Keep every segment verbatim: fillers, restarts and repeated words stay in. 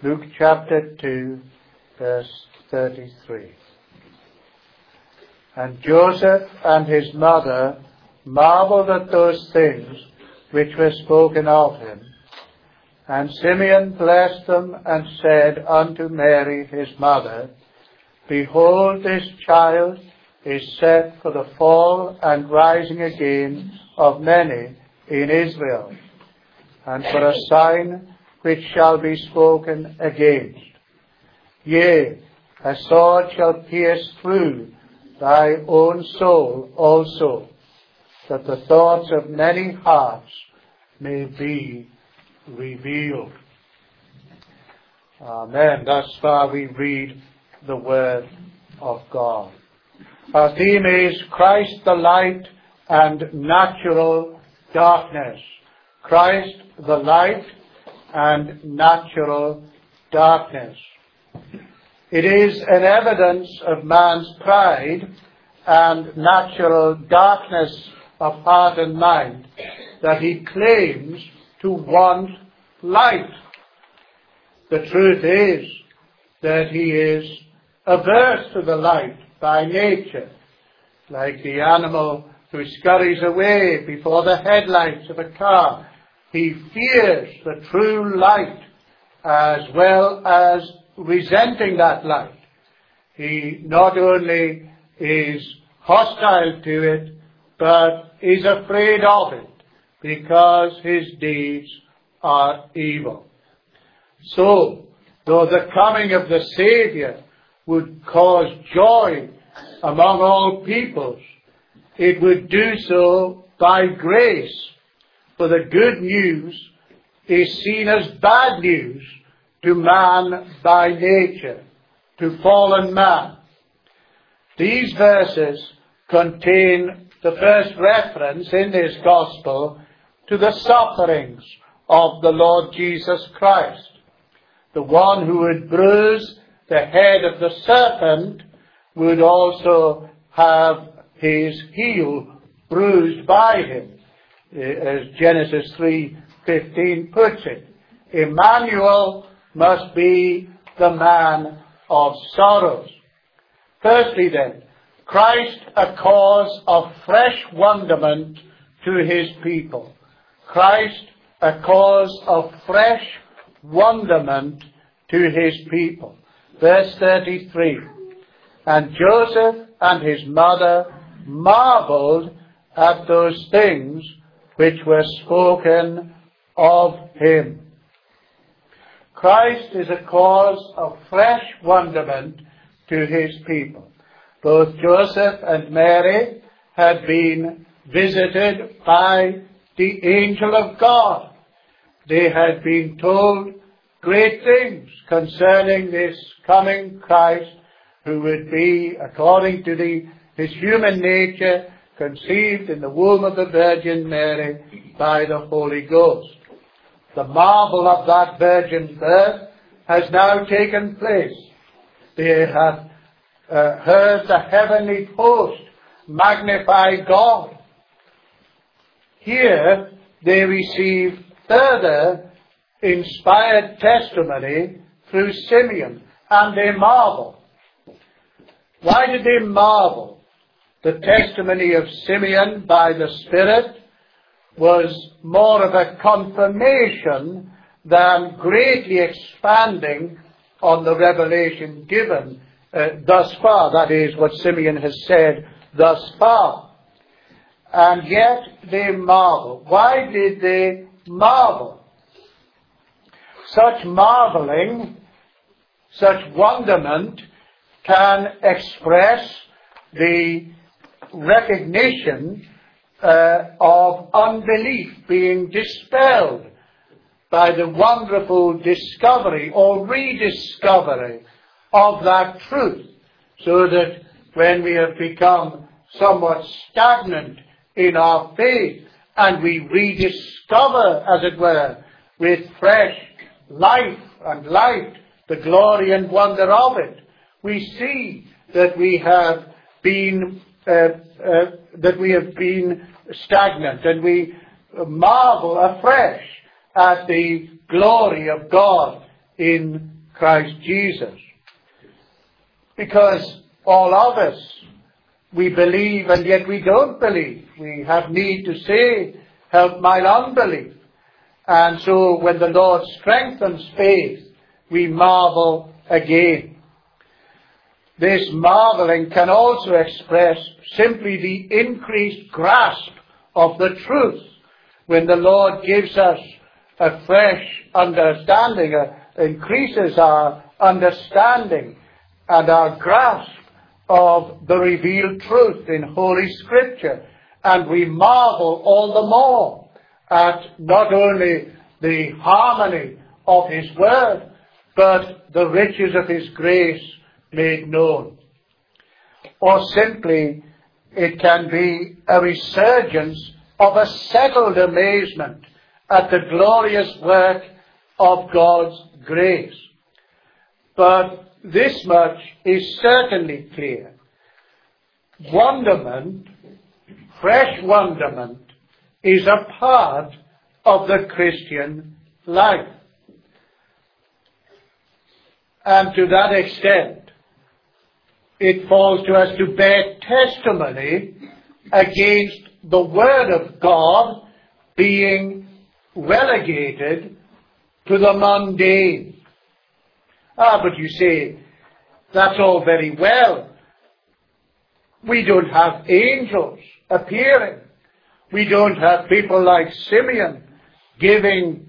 Luke chapter two, verse thirty-three. And Joseph and his mother marveled at those things which were spoken of him. And Simeon blessed them and said unto Mary his mother, Behold, this child is set for the fall and rising again of many in Israel, and for a sign which shall be spoken against. Yea, a sword shall pierce through thy own soul also, that the thoughts of many hearts may be revealed. Amen. Thus far we read the Word of God. Our theme is Christ the light and natural darkness. Christ the light and natural darkness. It is an evidence of man's pride and natural darkness of heart and mind that he claims to want light. The truth is that he is averse to the light by nature, like the animal who scurries away before the headlights of a car. He fears the true light as well as resenting that light. He not only is hostile to it, but is afraid of it, because his deeds are evil. So, though the coming of the Saviour would cause joy among all peoples, it would do so by grace, for the good news is seen as bad news to man by nature, to fallen man. These verses contain the first reference in this gospel to the sufferings of the Lord Jesus Christ. The one who would bruise the head of the serpent would also have his heel bruised by him, as Genesis three fifteen puts it. Emmanuel must be the man of sorrows. Firstly then, Christ a cause of fresh wonderment to his people. Christ a cause of fresh wonderment to his people. Verse thirty-three. And Joseph and his mother marveled at those things which were spoken of him. Christ is a cause of fresh wonderment to his people. Both Joseph and Mary had been visited by the angel of God. They had been told great things concerning this coming Christ, who would be, according to the, his human nature, conceived in the womb of the Virgin Mary by the Holy Ghost. The marvel of that virgin birth has now taken place. They have uh, heard the heavenly host magnify God. Here they receive further inspired testimony through Simeon, and they marvel. Why did they marvel? The testimony of Simeon by the Spirit was more of a confirmation than greatly expanding on the revelation given uh, thus far. That is what Simeon has said thus far. And yet they marvel. Why did they marvel? Such marveling, such wonderment can express the recognition uh, of unbelief being dispelled by the wonderful discovery or rediscovery of that truth, so that when we have become somewhat stagnant in our faith and we rediscover, as it were, with fresh life and light the glory and wonder of it, we see that we have been uh, uh, that we have been stagnant, and we marvel afresh at the glory of God in Christ Jesus. Because all of us, we believe and yet we don't believe. We have need to say, help mine unbelief. And so when the Lord strengthens faith, we marvel again. This marveling can also express simply the increased grasp of the truth when the Lord gives us a fresh understanding, uh, increases our understanding and our grasp of the revealed truth in Holy Scripture. And we marvel all the more at not only the harmony of His Word, but the riches of His grace made known. Or simply, it can be a resurgence of a settled amazement at the glorious work of God's grace. But this much is certainly clear. Wonderment, fresh wonderment, is a part of the Christian life. And to that extent, it falls to us to bear testimony against the Word of God being relegated to the mundane. Ah, but you say, that's all very well. We don't have angels appearing. We don't have people like Simeon giving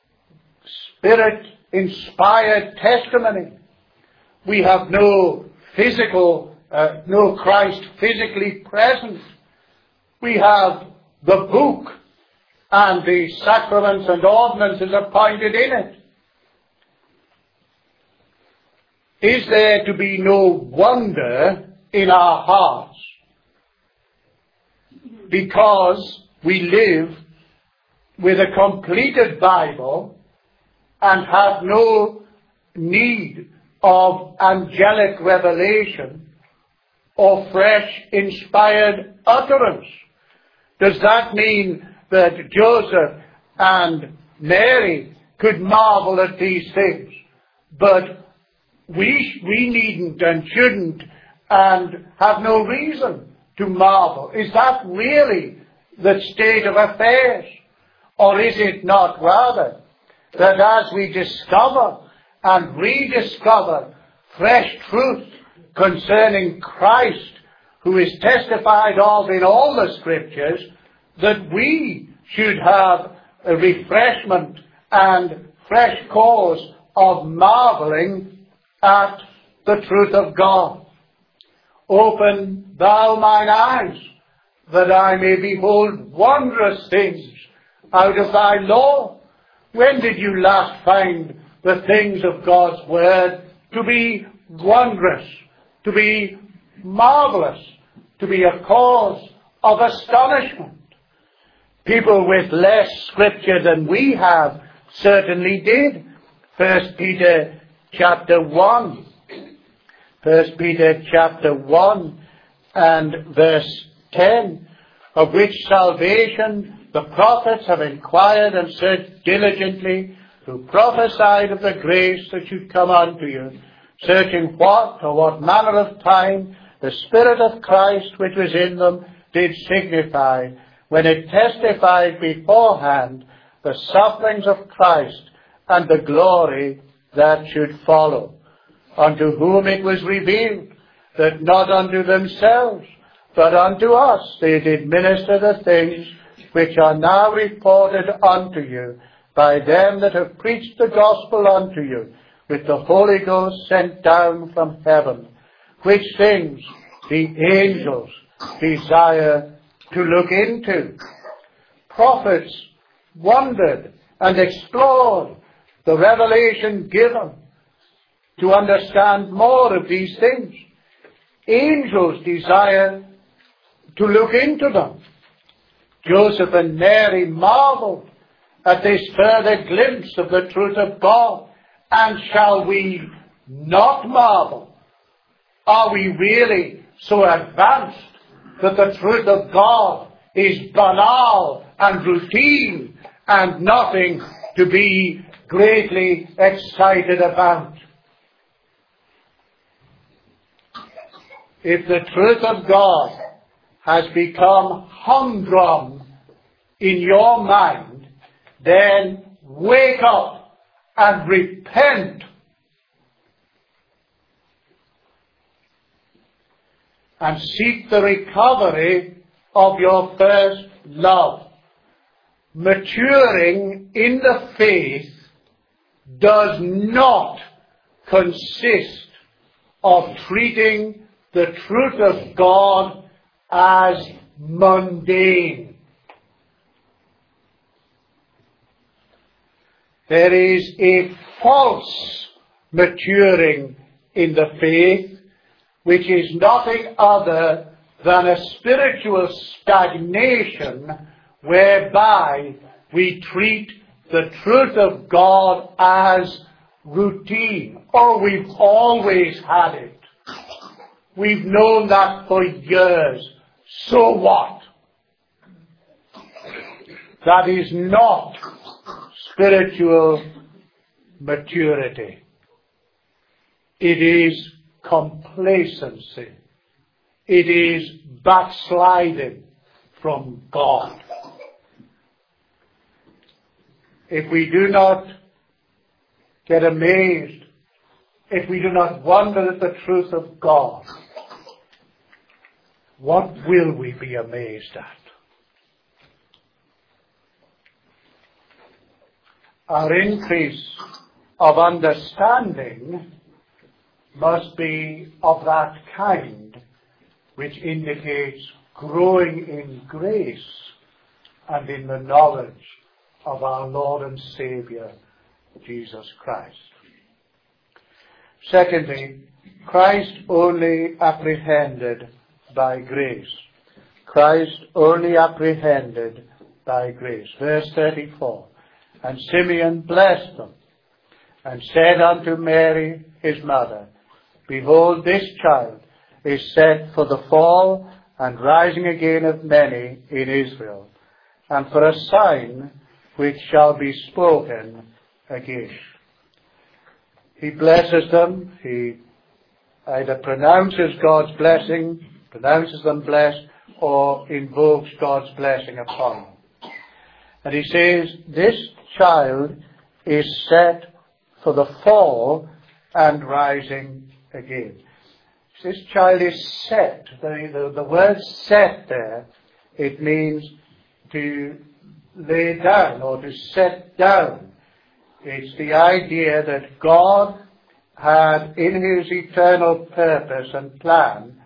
Spirit-inspired testimony. We have no physical, uh, no Christ physically present. We have the book and the sacraments and ordinances appointed in it. Is there to be no wonder in our hearts because we live with a completed Bible and have no need of angelic revelation or fresh inspired utterance? Does that mean that Joseph and Mary could marvel at these things, but we, we needn't and shouldn't and have no reason to marvel? Is that really the state of affairs? Or is it not rather that as we discover and rediscover fresh truth concerning Christ, who is testified of in all the Scriptures, that we should have a refreshment and fresh cause of marveling at the truth of God? Open thou mine eyes, that I may behold wondrous things out of thy law. When did you last find the things of God's Word to be wondrous, to be marvelous, to be a cause of astonishment? People with less Scripture than we have certainly did. First Peter chapter one. First Peter chapter one and verse ten, of which salvation the prophets have inquired and searched diligently, who prophesied of the grace that should come unto you, searching what or what manner of time the Spirit of Christ which was in them did signify, when it testified beforehand the sufferings of Christ and the glory that should follow, unto whom it was revealed that not unto themselves, but unto us they did minister the things which are now reported unto you by them that have preached the gospel unto you, with the Holy Ghost sent down from heaven, which things the angels desire to look into. Prophets wondered and explored the revelation given to understand more of these things. Angels desire to look into them. Joseph and Mary marveled at this further glimpse of the truth of God. And shall we not marvel? Are we really so advanced that the truth of God is banal and routine and nothing to be greatly excited about. If the truth of God has become humdrum in your mind, then wake up and repent. And seek the recovery of your first love. Maturing in the faith does not consist of treating the truth of God as mundane. There is a false maturing in the faith, which is nothing other than a spiritual stagnation whereby we treat the truth of God as routine. Oh, we've always had it. We've known that for years. So what? That is not spiritual maturity. It is complacency. It is backsliding from God. If we do not get amazed, if we do not wonder at the truth of God, what will we be amazed at? Our increase of understanding must be of that kind which indicates growing in grace and in the knowledge of our Lord and Saviour, Jesus Christ. Secondly, Christ only apprehended by grace. Christ only apprehended by grace. Verse thirty-four. And Simeon blessed them, and said unto Mary his mother, Behold, this child is set for the fall and rising again of many in Israel, and for a sign which shall be spoken again. He blesses them. He either pronounces God's blessing, pronounces them blessed, or invokes God's blessing upon them. And he says, this child is set for the fall and rising again. This child is set. The, the, the word set there, it means to lay down or to set down. It's the idea that God had, in his eternal purpose and plan,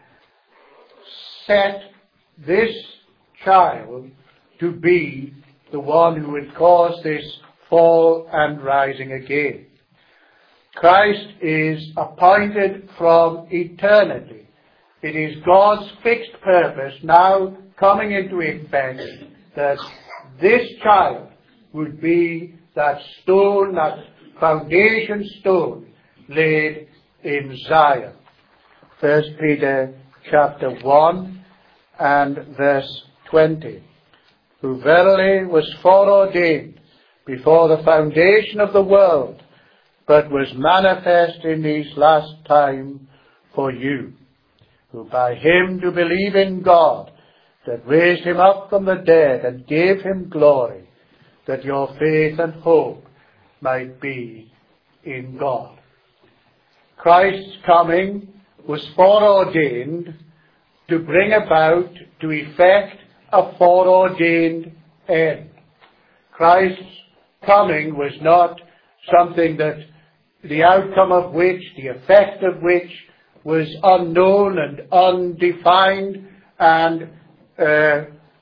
set this child to be the one who would cause this fall and rising again. Christ is appointed from eternity. It is God's fixed purpose now coming into effect that this child would be that stone, that foundation stone laid in Zion. First Peter chapter one and verse twenty. Who verily was foreordained before the foundation of the world, but was manifest in these last times for you, who by him do believe in God, that raised him up from the dead and gave him glory, that your faith and hope might be in God. Christ's coming was foreordained to bring about, to effect, a foreordained end. Christ's coming was not something that the outcome of which, the effect of which, was unknown and undefined and uh,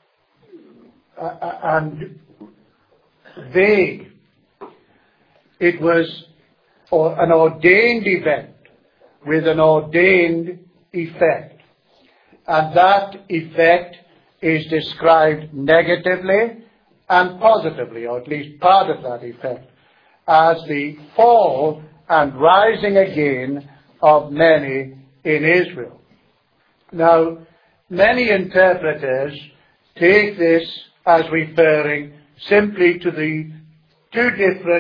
and vague. It was or an ordained event with an ordained effect, and that effect is described negatively and positively, or at least part of that effect, as the fall and rising again of many in Israel. Now, many interpreters take this as referring simply to the two different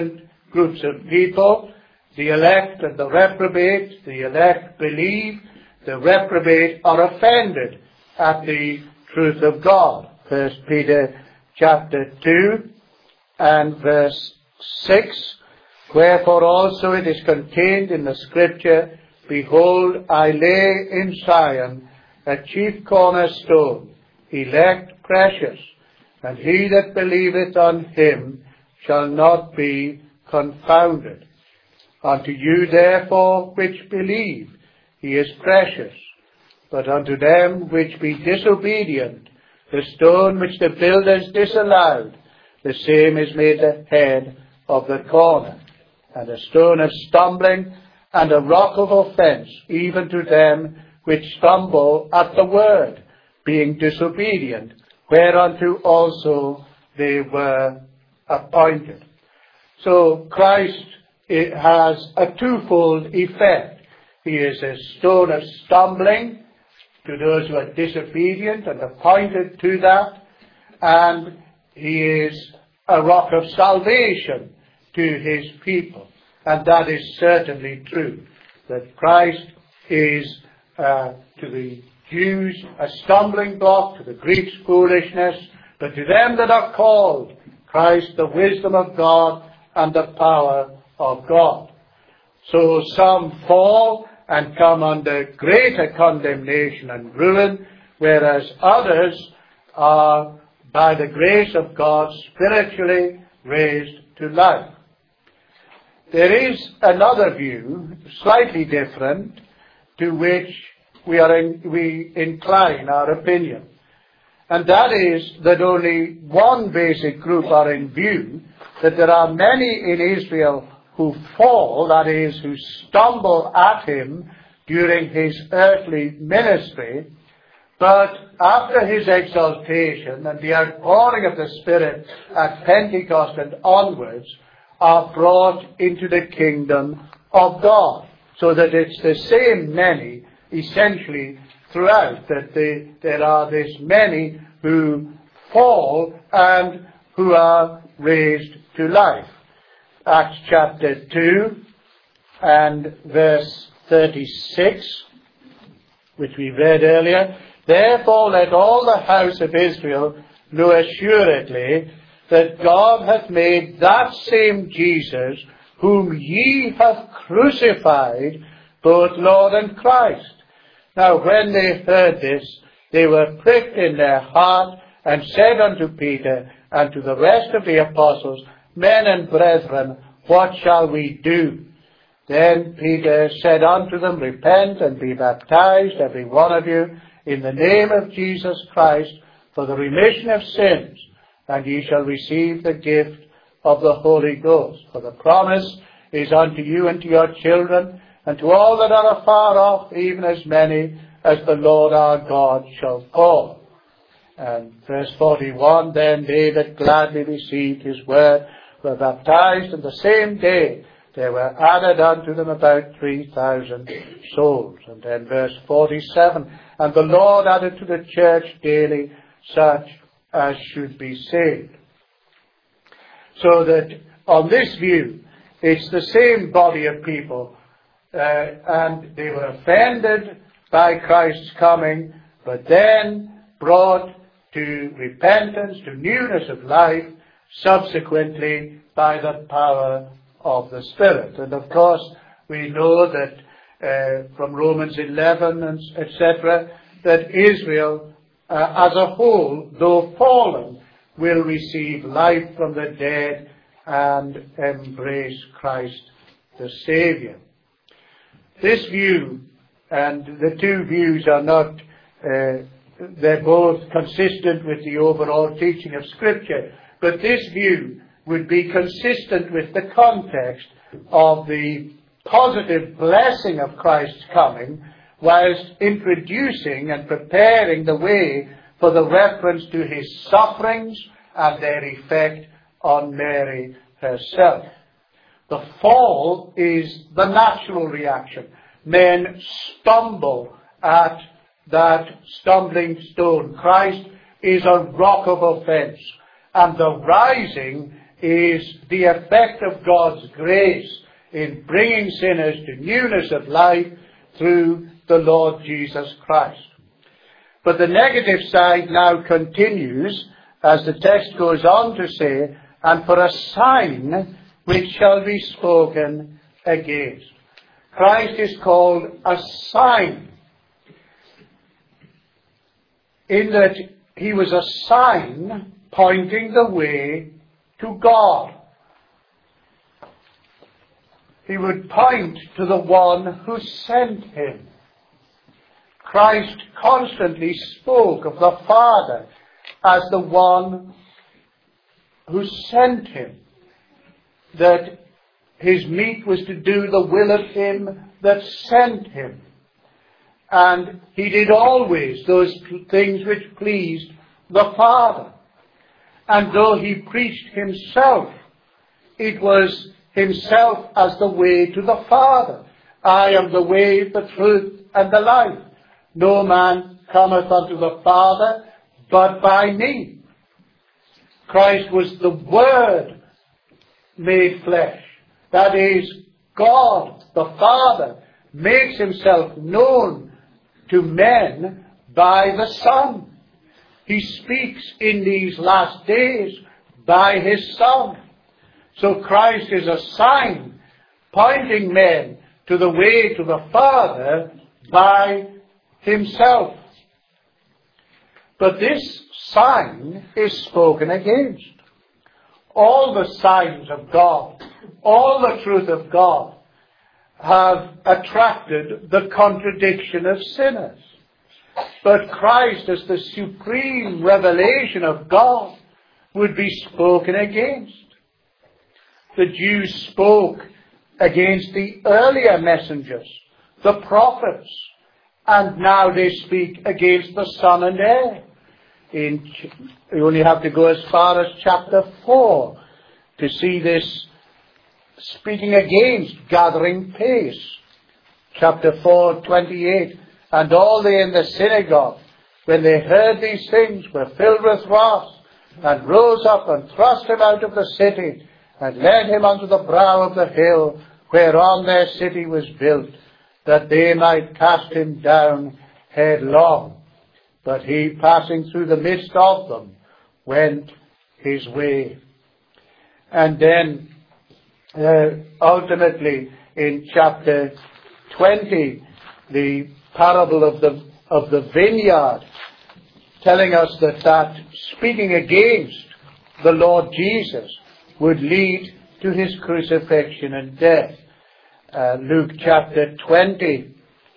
groups of people, the elect and the reprobate. The elect believe, the reprobate are offended at the truth of God. First Peter chapter two and verse six. Wherefore also it is contained in the Scripture, Behold, I lay in Zion a chief cornerstone, elect precious, and he that believeth on him shall not be confounded. Unto you therefore which believe, he is precious. But unto them which be disobedient, the stone which the builders disallowed, the same is made the head of the corner, and a stone of stumbling, and a rock of offence, even to them which stumble at the word, being disobedient, whereunto also they were appointed. So Christ it has a twofold effect. He is a stone of stumbling to those who are disobedient and appointed to that, and he is a rock of salvation to his people. And that is certainly true, that Christ is uh, to the Jews a stumbling block, to the Greeks foolishness, but to them that are called, Christ the wisdom of God and the power of God. So some fall and come under greater condemnation and ruin, whereas others are, by the grace of God, spiritually raised to life. There is another view, slightly different, to which we are in, we incline our opinion. And that is that only one basic group are in view, that there are many in Israel who fall, that is, who stumble at him during his earthly ministry, but after his exaltation and the outpouring of the Spirit at Pentecost and onwards, are brought into the kingdom of God. So that it's the same many, essentially, throughout, that they, there are this many who fall and who are raised to life. Acts chapter two and verse thirty-six, which we read earlier. Therefore let all the house of Israel know assuredly that God hath made that same Jesus, whom ye have crucified, both Lord and Christ. Now when they heard this, they were pricked in their heart, and said unto Peter and to the rest of the apostles, Men and brethren, what shall we do? Then Peter said unto them, Repent and be baptized, every one of you, in the name of Jesus Christ, for the remission of sins, and ye shall receive the gift of the Holy Ghost. For the promise is unto you and to your children, and to all that are afar off, even as many as the Lord our God shall call. And verse forty-one, Then they that gladly received his word were baptized, and the same day there were added unto them about three thousand souls. And then verse forty-seven, And the Lord added to the church daily such as should be saved. So that on this view, it's the same body of people, uh, and they were offended by Christ's coming, but then brought to repentance, to newness of life, subsequently by the power of the Spirit. And of course, we know that uh, from Romans eleven, and et cetera, that Israel uh, as a whole, though fallen, will receive life from the dead and embrace Christ the Saviour. This view, and the two views are not, uh, they're both consistent with the overall teaching of Scripture, but this view would be consistent with the context of the positive blessing of Christ's coming, whilst introducing and preparing the way for the reference to his sufferings and their effect on Mary herself. The fall is the natural reaction. Men stumble at that stumbling stone. Christ is a rock of offence, and the rising is the effect of God's grace in bringing sinners to newness of life through the Lord Jesus Christ. But the negative side now continues as the text goes on to say, and for a sign which shall be spoken against. Christ is called a sign, in that he was a sign pointing the way to God. He would point to the one who sent him. Christ constantly spoke of the Father as the one who sent him, that his meat was to do the will of him that sent him. And he did always those things which pleased the Father. And though he preached himself, it was himself as the way to the Father. I am the way, the truth, and the life. No man cometh unto the Father but by me. Christ was the Word made flesh. That is, God, the Father, makes himself known to men by the Son. He speaks in these last days by his Son. So Christ is a sign pointing men to the way to the Father by himself. But this sign is spoken against. All the signs of God, all the truth of God, have attracted the contradiction of sinners. But Christ, as the supreme revelation of God, would be spoken against. The Jews spoke against the earlier messengers, the prophets, and now they speak against the Son and Heir. In, you only have to go as far as chapter four to see this speaking against gathering pace. Chapter four, twenty-eight. And all they in the synagogue, when they heard these things, were filled with wrath, and rose up and thrust him out of the city, and led him unto the brow of the hill, whereon their city was built, that they might cast him down headlong. But he, passing through the midst of them, went his way. And then, uh, ultimately, in chapter twenty, the parable of the of the vineyard, telling us that that speaking against the Lord Jesus would lead to his crucifixion and death. Uh, Luke chapter twenty,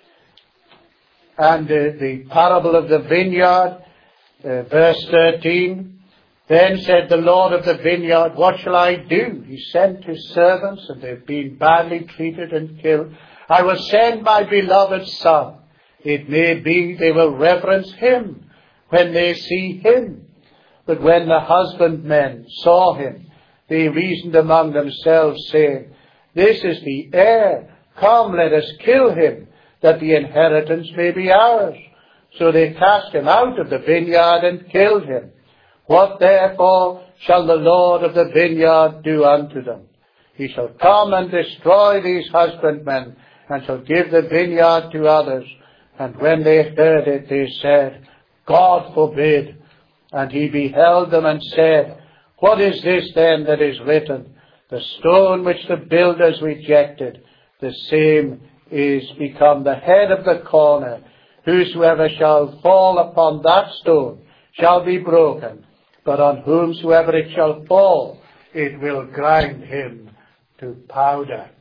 and uh, the parable of the vineyard, uh, verse thirteen. Then said the Lord of the vineyard, what shall I do? He sent his servants, and they've been badly treated and killed. I will send my beloved Son. It may be they will reverence him when they see him. But when the husbandmen saw him, they reasoned among themselves, saying, this is the heir. Come, let us kill him, that the inheritance may be ours. So they cast him out of the vineyard and killed him. What therefore shall the Lord of the vineyard do unto them? He shall come and destroy these husbandmen, and shall give the vineyard to others. And when they heard it, they said, God forbid. And he beheld them and said, what is this then that is written? The stone which the builders rejected, the same is become the head of the corner. Whosoever shall fall upon that stone shall be broken, but on whomsoever it shall fall, it will grind him to powder.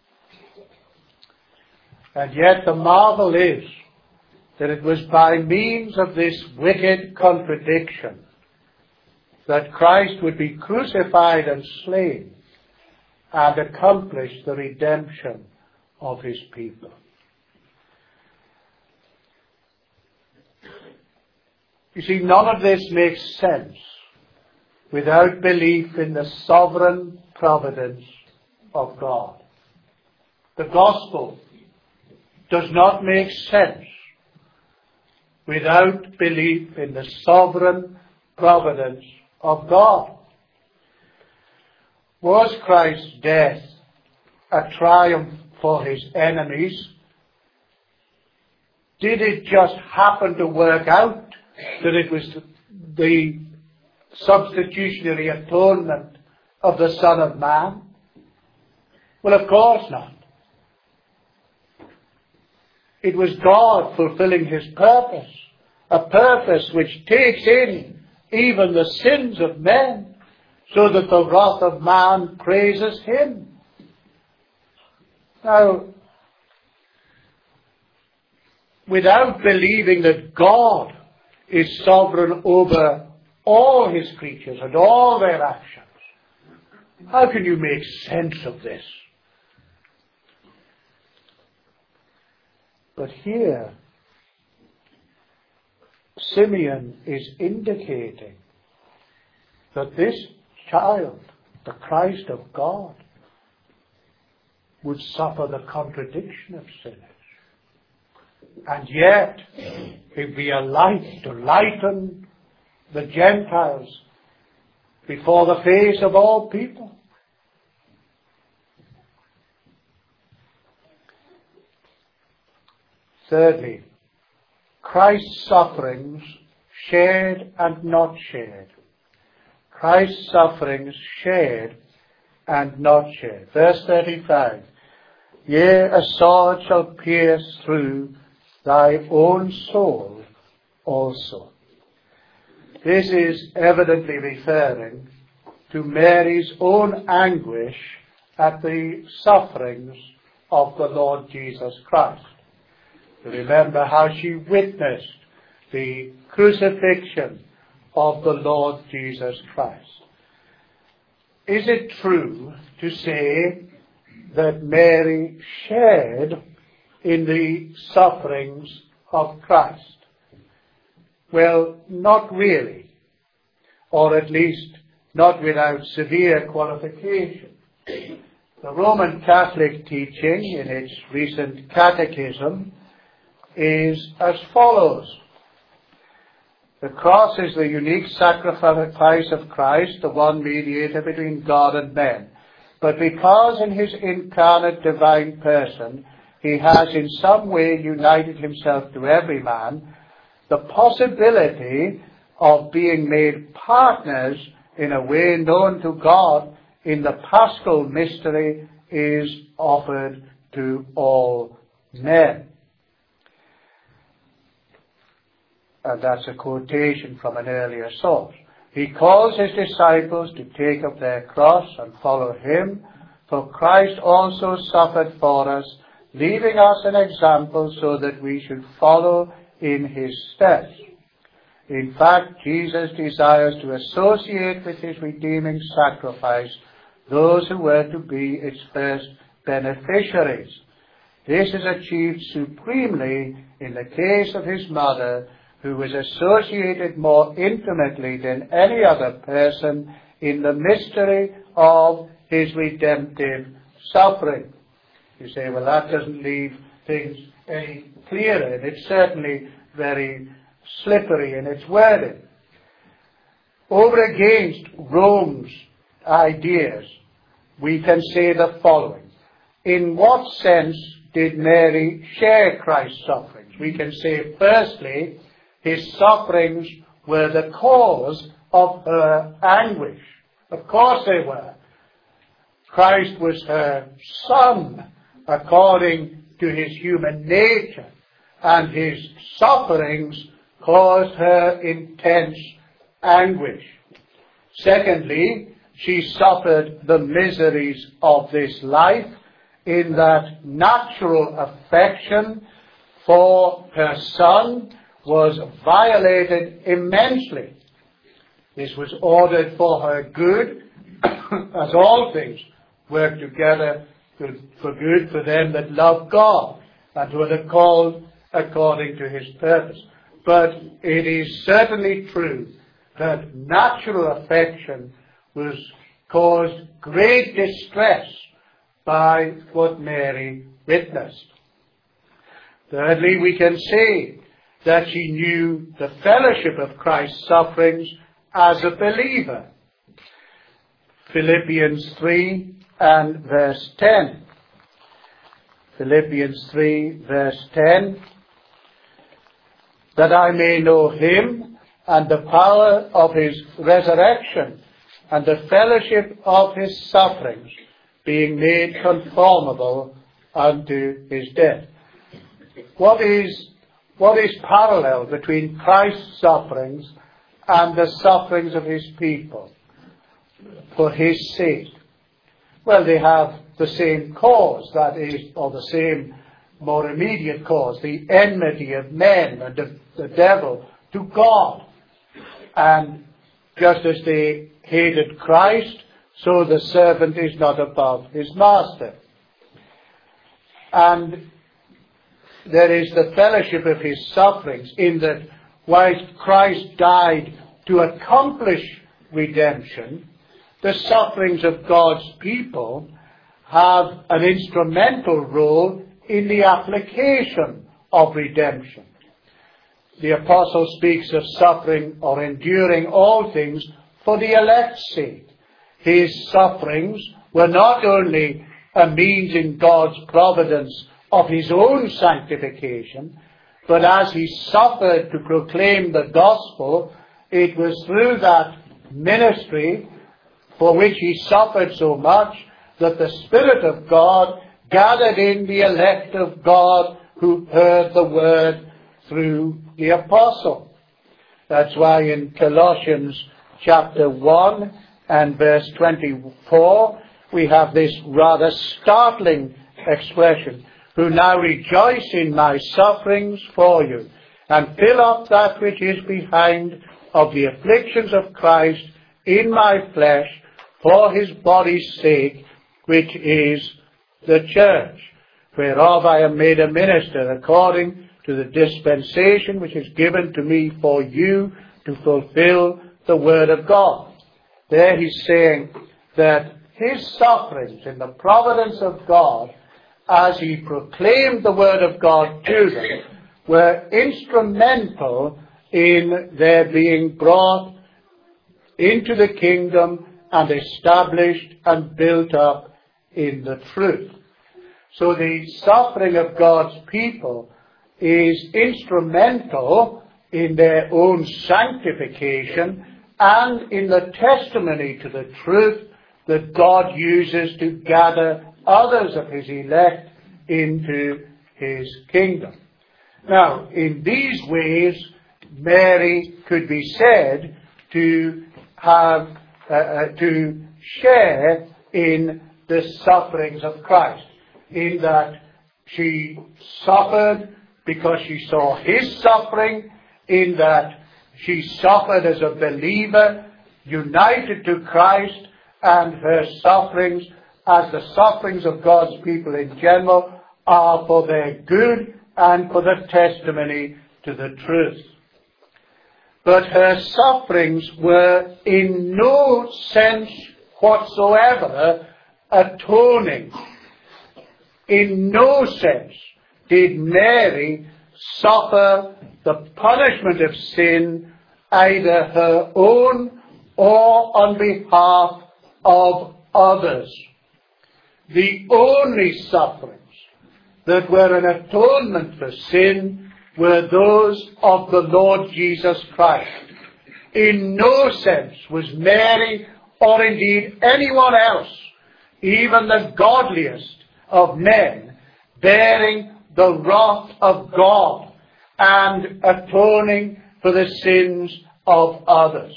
And yet the marvel is that it was by means of this wicked contradiction that Christ would be crucified and slain and accomplish the redemption of his people. You see, none of this makes sense without belief in the sovereign providence of God. The gospel does not make sense without belief in the sovereign providence of God. Was Christ's death a triumph for his enemies? Did it just happen to work out that it was the substitutionary atonement of the Son of Man? Well, of course not. It was God fulfilling his purpose, a purpose which takes in even the sins of men, so that the wrath of man praises him. Now, without believing that God is sovereign over all his creatures and all their actions, how can you make sense of this? But here, Simeon is indicating that this child, the Christ of God, would suffer the contradiction of sinners. And yet, he'd be a light to lighten the Gentiles before the face of all people. Thirdly, Christ's sufferings shared and not shared. Christ's sufferings shared and not shared. Verse thirty-five, yea, a sword shall pierce through thy own soul also. This is evidently referring to Mary's own anguish at the sufferings of the Lord Jesus Christ. Remember how she witnessed the crucifixion of the Lord Jesus Christ. Is it true to say that Mary shared in the sufferings of Christ? Well, not really, or at least not without severe qualification. The Roman Catholic teaching in its recent catechism is as follows. The cross is the unique sacrifice of Christ, the one mediator between God and men. But because in his incarnate divine person he has in some way united himself to every man, the possibility of being made partners in a way known to God in the paschal mystery is offered to all men. And that's a quotation from an earlier source. He calls his disciples to take up their cross and follow him, for Christ also suffered for us, leaving us an example so that we should follow in his steps. In fact, Jesus desires to associate with his redeeming sacrifice those who were to be its first beneficiaries. This is achieved supremely in the case of his mother, who was associated more intimately than any other person in the mystery of his redemptive suffering. You say, well, that doesn't leave things any clearer, and it's certainly very slippery in its wording. Over against Rome's ideas, we can say the following. In what sense did Mary share Christ's sufferings? We can say, firstly, his sufferings were the cause of her anguish. Of course they were. Christ was her son according to his human nature, and his sufferings caused her intense anguish. Secondly, she suffered the miseries of this life in that natural affection for her son was violated immensely. This was ordered for her good, as all things work together for good for them that love God and who are called according to his purpose. But it is certainly true that natural affection was caused great distress by what Mary witnessed. Thirdly, we can say that she knew the fellowship of Christ's sufferings as a believer. Philippians three and verse ten. Philippians three verse ten. That I may know him and the power of his resurrection and the fellowship of his sufferings, being made conformable unto his death. What is, what is parallel between Christ's sufferings and the sufferings of his people for his sake? Well, they have the same cause, that is, or the same more immediate cause, the enmity of men and of the devil to God. And just as they hated Christ, so the servant is not above his master. And there is the fellowship of his sufferings, in that whilst Christ died to accomplish redemption, the sufferings of God's people have an instrumental role in the application of redemption. The apostle speaks of suffering or enduring all things for the elect's sake. His sufferings were not only a means in God's providence of his own sanctification, but as he suffered to proclaim the gospel, it was through that ministry for which he suffered so much that the Spirit of God gathered in the elect of God who heard the word through the apostle. That's why in Colossians chapter one and verse twenty-four we have this rather startling expression, who now rejoice in my sufferings for you, and fill up that which is behind of the afflictions of Christ in my flesh for his body's sake, which is the church, whereof I am made a minister according to the dispensation which is given to me for you to fulfill the word of God. There he's saying that his sufferings in the providence of God, as he proclaimed the word of God to them, were instrumental in their being brought into the kingdom and established and built up in the truth. So the suffering of God's people is instrumental in their own sanctification and in the testimony to the truth that God uses to gather others of his elect into his kingdom. Now, in these ways, Mary could be said to have, uh, uh, to share in the sufferings of Christ, in that she suffered because she saw his suffering, in that she suffered as a believer, united to Christ, and her sufferings, as the sufferings of God's people in general, are for their good and for the testimony to the truth. But her sufferings were in no sense whatsoever atoning. In no sense did Mary suffer the punishment of sin, either her own or on behalf of others. The only sufferings that were an atonement for sin were those of the Lord Jesus Christ. In no sense was Mary, or indeed anyone else, even the godliest of men, bearing the wrath of God and atoning for the sins of others.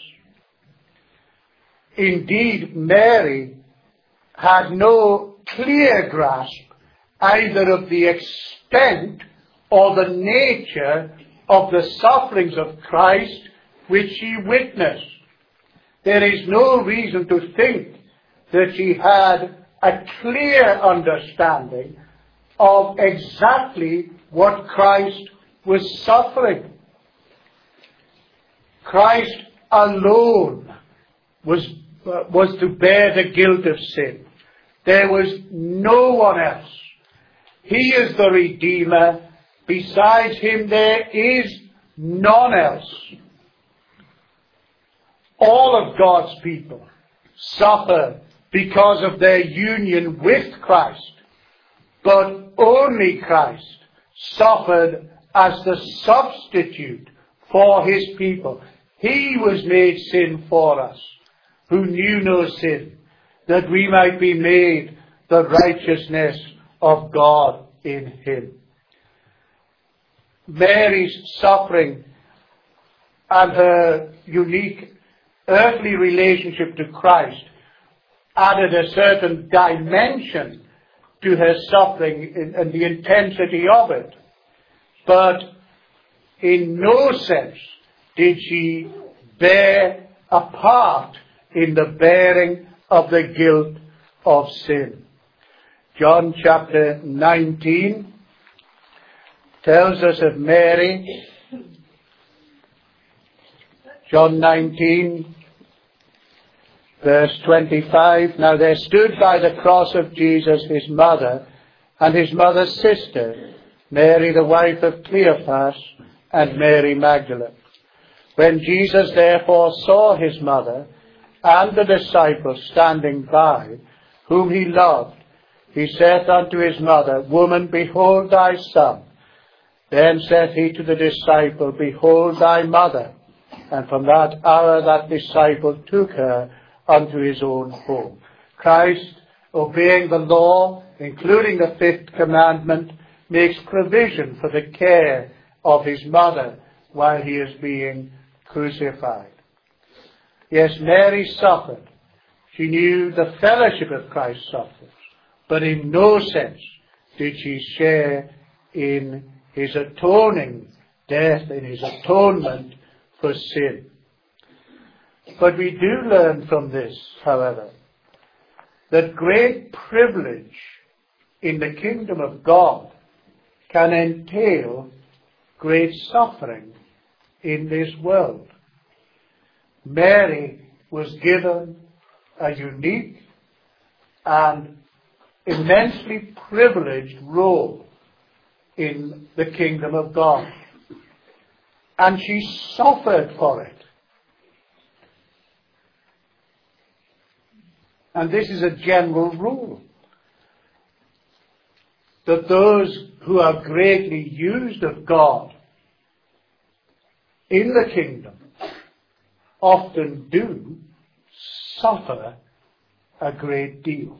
Indeed, Mary had no clear grasp either of the extent or the nature of the sufferings of Christ which she witnessed. There is no reason to think that she had a clear understanding of exactly what Christ was suffering. Christ alone was, uh, was to bear the guilt of sin. There was no one else. He is the Redeemer. Besides him there is none else. All of God's people suffer because of their union with Christ, but only Christ suffered as the substitute for his people. He was made sin for us, who knew no sin, that we might be made the righteousness of God in him. Mary's suffering and her unique earthly relationship to Christ added a certain dimension to her suffering and the intensity of it. But in no sense did she bear a part in the bearing of the guilt of sin. John chapter nineteen tells us of Mary. John nineteen, verse twenty-five. Now there stood by the cross of Jesus his mother and his mother's sister, Mary the wife of Cleophas, and Mary Magdalene. When Jesus therefore saw his mother and the disciples standing by, whom he loved, he saith unto his mother, Woman, behold thy son. Then saith he to the disciple, Behold thy mother. And from that hour that disciple took her unto his own home. Christ, obeying the law, including the fifth commandment, makes provision for the care of his mother while he is being crucified. Yes, Mary suffered. She knew the fellowship of Christ's sufferings, but in no sense did she share in his atoning death, in his atonement for sin. But we do learn from this, however, that great privilege in the kingdom of God can entail great suffering in this world. Mary was given a unique and immensely privileged role in the kingdom of God. And she suffered for it. And this is a general rule, that those who are greatly used of God in the kingdom often do suffer a great deal.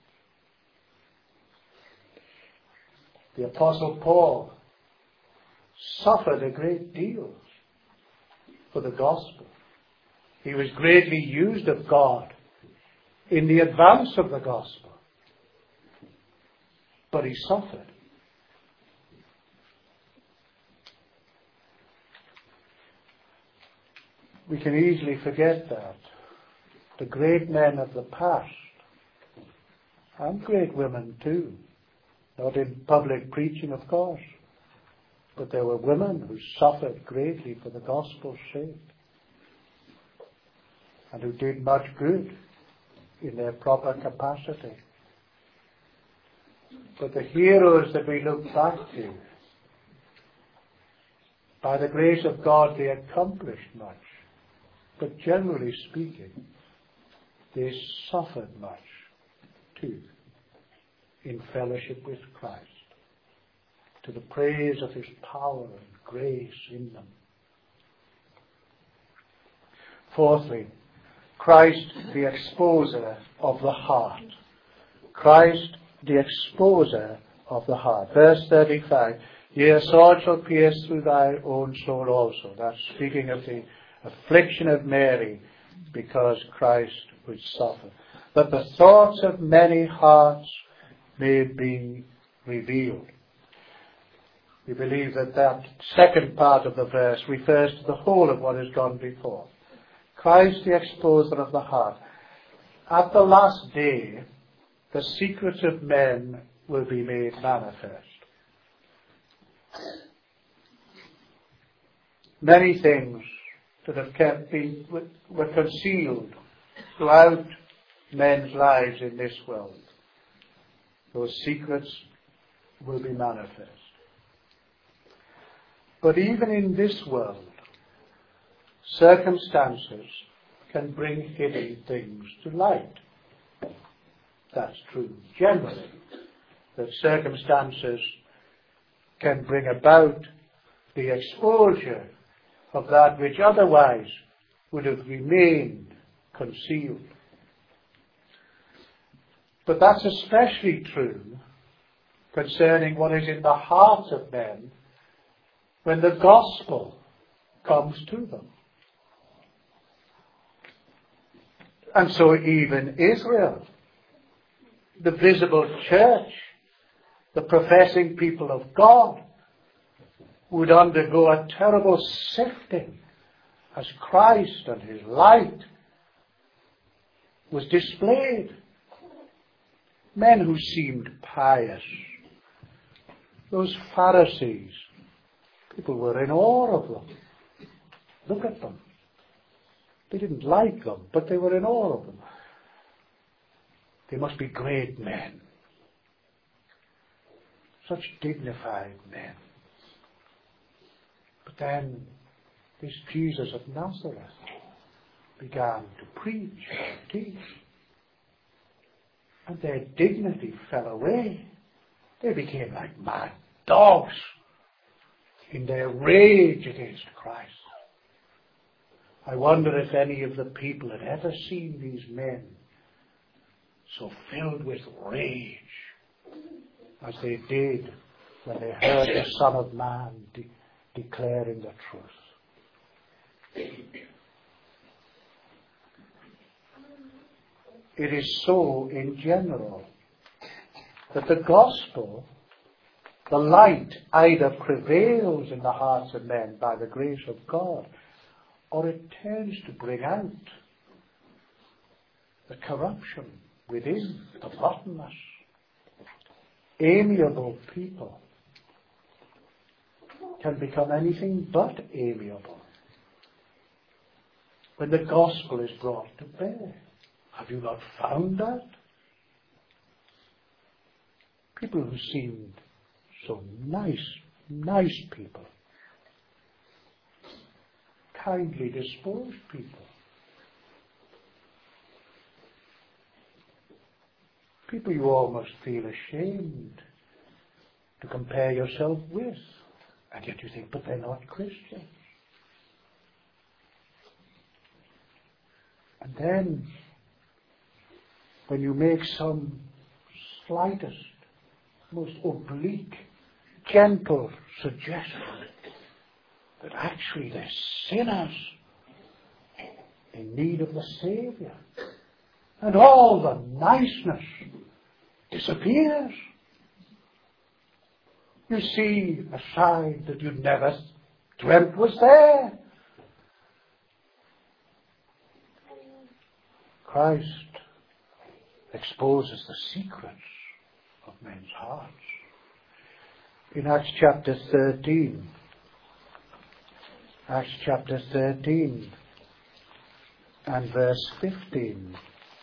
The Apostle Paul suffered a great deal for the gospel. He was greatly used of God in the advance of the gospel. But he suffered. We can easily forget that. The great men of the past, and great women too, not in public preaching, of course, but there were women who suffered greatly for the gospel's sake, and who did much good in their proper capacity. But the heroes that we look back to, by the grace of God, they accomplished much. But generally speaking, they suffered much too in fellowship with Christ, to the praise of his power and grace in them. Fourthly, Christ the exposer of the heart. Christ the exposer of the heart. Verse thirty-five, Yea, a sword shall pierce through thy own soul also. That's speaking of the affliction of Mary because Christ would suffer. That the thoughts of many hearts may be revealed. We believe that that second part of the verse refers to the whole of what has gone before. Christ the exposer of the heart. At the last day, the secrets of men will be made manifest. Many things that have kept been, were concealed throughout men's lives in this world. Those secrets will be manifest. But even in this world, circumstances can bring hidden things to light. That's true generally, that circumstances can bring about the exposure of that which otherwise would have remained concealed. But that's especially true concerning what is in the hearts of men when the gospel comes to them. And so even Israel, the visible church, the professing people of God, would undergo a terrible sifting as Christ and his light was displayed. Men who seemed pious, those Pharisees, people were in awe of them. Look at them. They didn't like them, but they were in awe of them. They must be great men. Such dignified men. But then this Jesus of Nazareth began to preach and teach. And their dignity fell away. They became like mad dogs in their rage against Christ. I wonder if any of the people had ever seen these men so filled with rage as they did when they heard the Son of Man de- declaring the truth. It is so in general that the gospel, the light, either prevails in the hearts of men by the grace of God, or it tends to bring out the corruption within, the rottenness. Amiable people can become anything but amiable when the gospel is brought to bear. Have you not found that? People who seemed so nice, nice people, kindly disposed people, people you almost feel ashamed to compare yourself with, and yet you think, but they're not Christians. And then, when you make some slightest, most oblique, gentle suggestion that actually they're sinners in need of the Saviour, and all the niceness disappears. You see a side that you never dreamt was there. Christ exposes the secrets of men's hearts. In Acts chapter thirteen, Acts chapter thirteen and verse fifteen.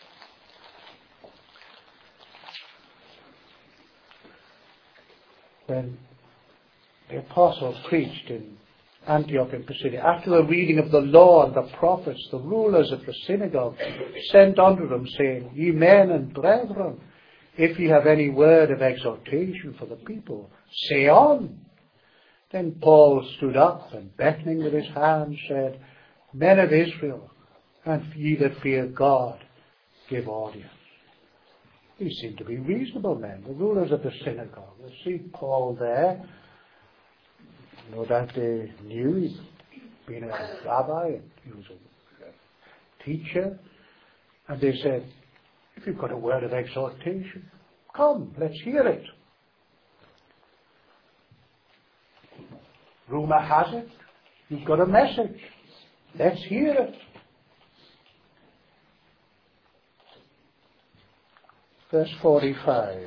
When the apostle preached in Antioch in Pisidia, after the reading of the law and the prophets, the rulers of the synagogue sent unto them, saying, Ye men and brethren, if ye have any word of exhortation for the people, say on. Then Paul stood up and, beckoning with his hand, said, Men of Israel, and ye that fear God, give audience. These seem to be reasonable men, the rulers of the synagogue. You see Paul there. No doubt they knew he'd been a rabbi, and he was a teacher. And they said, if you've got a word of exhortation, come, let's hear it. Rumour has it, you've got a message. Let's hear it. Verse forty-five.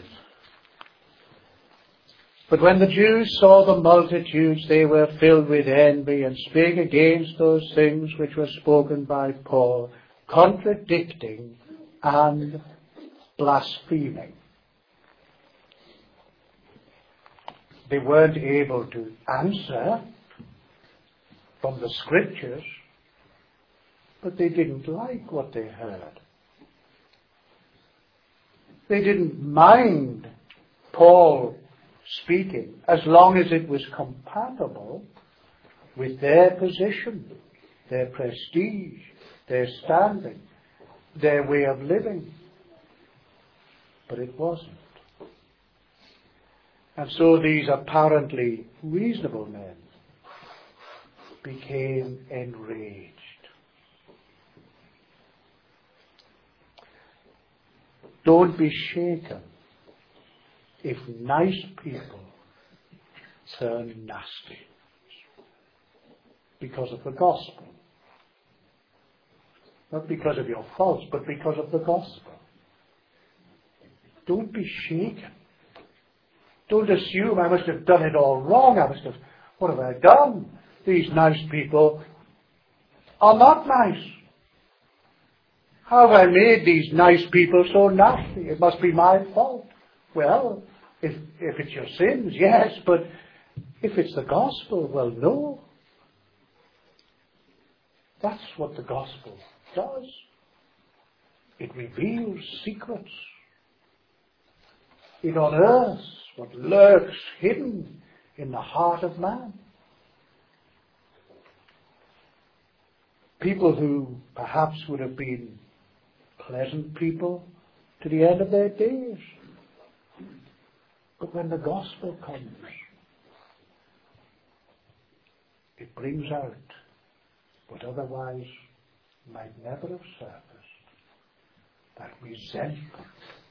But when the Jews saw the multitudes, they were filled with envy, and spake against those things which were spoken by Paul, contradicting and blaspheming. They weren't able to answer from the Scriptures, but they didn't like what they heard. They didn't mind Paul speaking as long as it was compatible with their position, their prestige, their standing, their way of living. But it wasn't. And so these apparently reasonable men became enraged. Don't be shaken if nice people turn nasty because of the gospel. Not because of your faults, but because of the gospel. Don't be shaken. Don't assume I must have done it all wrong. I must have, what have I done? These nice people are not nice. How have I made these nice people so nasty? It must be my fault. Well, if, if it's your sins, yes, but if it's the gospel, well, no. That's what the gospel does. It reveals secrets. It unearths what lurks hidden in the heart of man. People who perhaps would have been pleasant people to the end of their days. But when the gospel comes, it brings out what otherwise might never have surfaced. That resentment,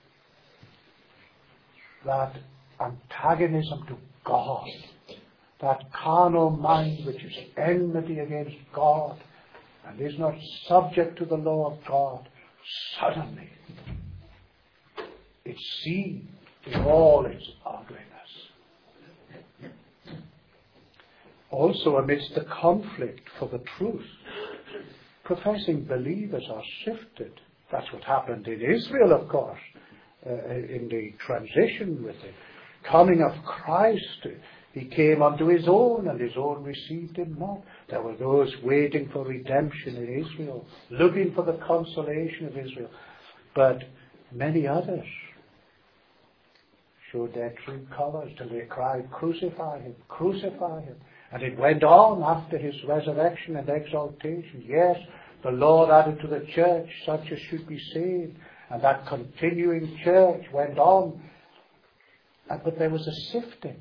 that antagonism to God, that carnal mind which is enmity against God and is not subject to the law of God, suddenly it's seen in all its ugliness. Also, amidst the conflict for the truth, professing believers are sifted. That's what happened in Israel, of course, uh, in the transition with the coming of Christ. He came unto his own, and his own received him not. There were those waiting for redemption in Israel, looking for the consolation of Israel. But many others showed their true colours till they cried, "Crucify him, crucify him." And it went on after his resurrection and exaltation. Yes, the Lord added to the church such as should be saved. And that continuing church went on. But there was a sifting.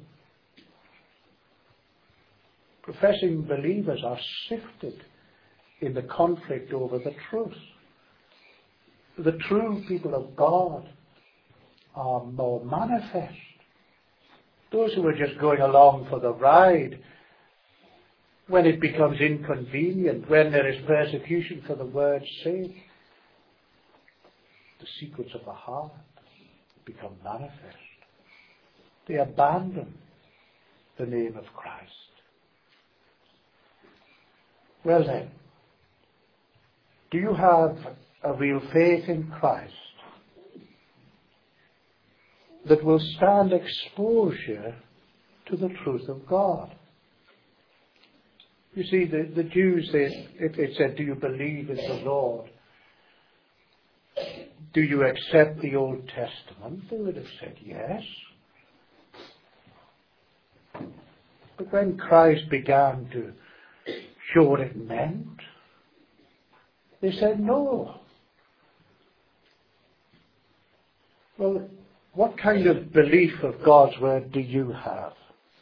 Professing believers are sifted in the conflict over the truth. The true people of God are more manifest. Those who are just going along for the ride, when it becomes inconvenient, when there is persecution for the word's sake, the secrets of the heart become manifest. They abandon the name of Christ. Well then, do you have a real faith in Christ that will stand exposure to the truth of God? You see, the, the Jews, they, if they said, do you believe in the Lord? Do you accept the Old Testament? They would have said yes. But when Christ began to show what it meant, they said no. Well, what kind of belief of God's Word do you have?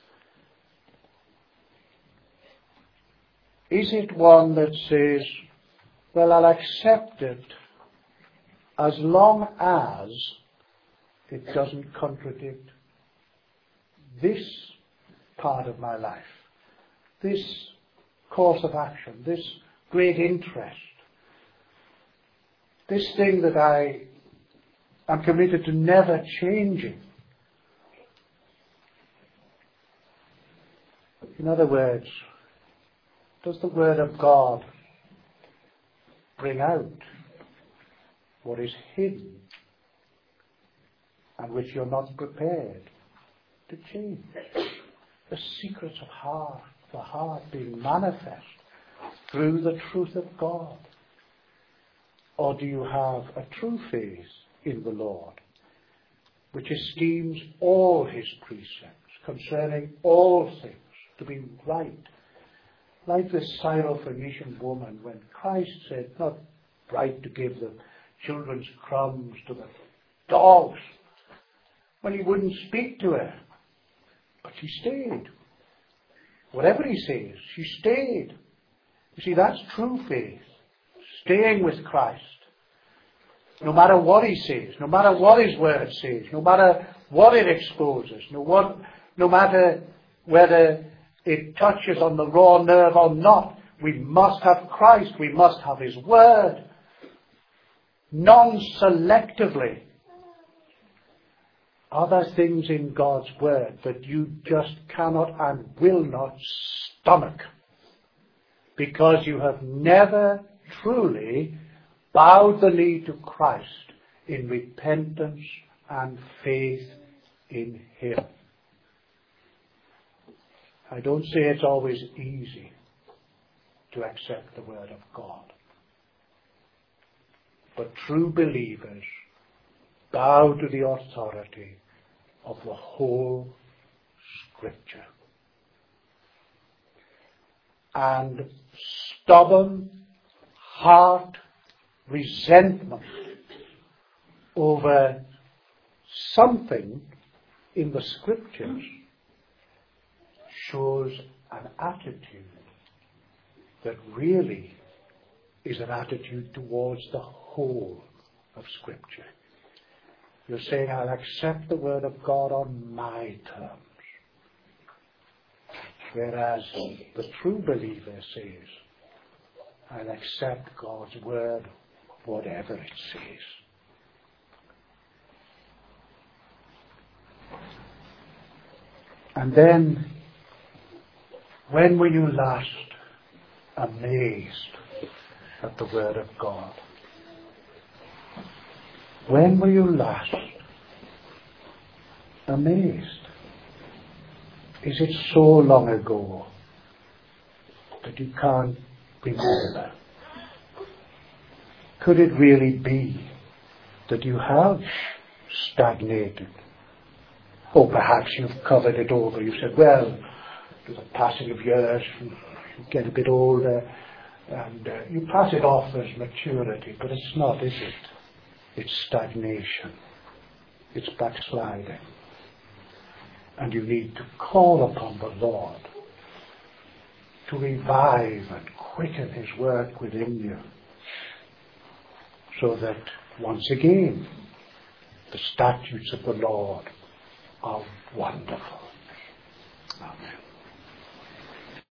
Is it one that says, well, I'll accept it as long as it doesn't contradict this part of my life, this course of action, this great interest, this thing that I am committed to never changing? In other words, does the Word of God bring out what is hidden and which you're not prepared to change? The secrets of heart, the heart being manifest through the truth of God. Or do you have a true faith in the Lord, which esteems all his precepts concerning all things to be right? Like this Syrophoenician woman, when Christ said, not right to give the children's crumbs to the dogs, when he wouldn't speak to her. But she stayed. Whatever he says, she stayed. You see, that's true faith. Staying with Christ. No matter what he says, no matter what his word says, no matter what it exposes, no, what, no matter whether it touches on the raw nerve or not, we must have Christ. We must have his word. Non-selectively. Are there things in God's word that you just cannot and will not stomach because you have never truly bowed the knee to Christ in repentance and faith in him? I don't say it's always easy to accept the word of God. But true believers bow to the authority of the whole Scripture. And stubborn heart resentment over something in the Scriptures shows an attitude that really is an attitude towards the whole of Scripture. You're saying, I'll accept the Word of God on my terms. Whereas the true believer says, I'll accept God's Word, whatever it says. And then, when were you last amazed at the Word of God? When were you last amazed? Is it so long ago that you can't remember? Could it really be that you have stagnated? Or perhaps you've covered it over. You said, well, with the passing of years, you get a bit older, and uh, you pass it off as maturity, but it's not, is it? It's stagnation. It's backsliding. And you need to call upon the Lord to revive and quicken his work within you, so that once again the statutes of the Lord are wonderful. Amen.